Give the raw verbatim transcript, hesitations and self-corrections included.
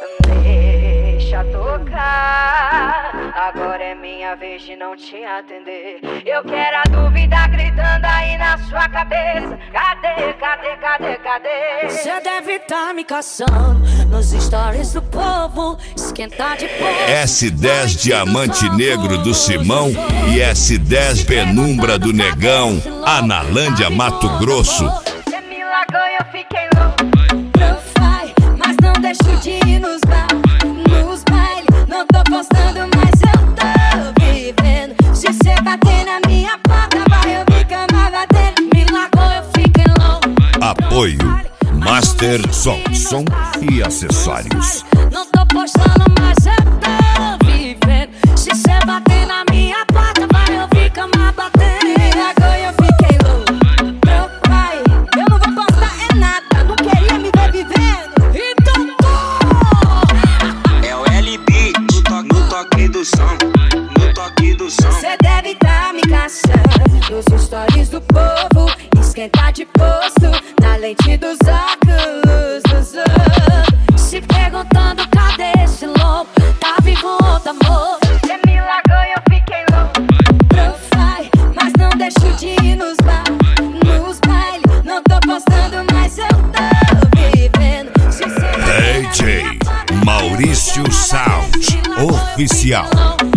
Deixa tocar, agora é minha vez de não te atender. Eu quero a dúvida gritando aí na sua cabeça. Cadê, cadê, cadê, cadê? Cê deve tá me caçando nos stories do povo, esquentar de povo. S dez Diamante Negro do Simão e S dez Penumbra do Negão, Analândia, Mato Grosso. Cê me largou e eu fiquei louco. Profile, mas não deixo de ir nos bar, nos bailes. Não tô postando, mas eu tô vivendo. Se cê bater na minha porta, vai eu ficar mais batendo. Me largou, eu fiquei louco. Apoio Master Som, som e acessórios. Não tô postando, mas eu tô vivendo. Se cê bater na minha porta, vai eu ficar mais batendo. Me largou e eu fiquei louco. Profile, eu não vou postar é nada. Não queria me ver vivendo. Então tô. É o L B no toque, no toque do som, no toque do som. Cê deve tá me caçando nos stories do povo, esquentar de posto na lente dos óculos dos outros. Se perguntando cadê esse louco, tá vivo outro amor. Cê me largou e eu fiquei louco. Profile, mas não deixo de ir nos bar, nos bailes. Não tô postando, mas eu tô vivendo. Se cê D J Maurício Sound Oficial.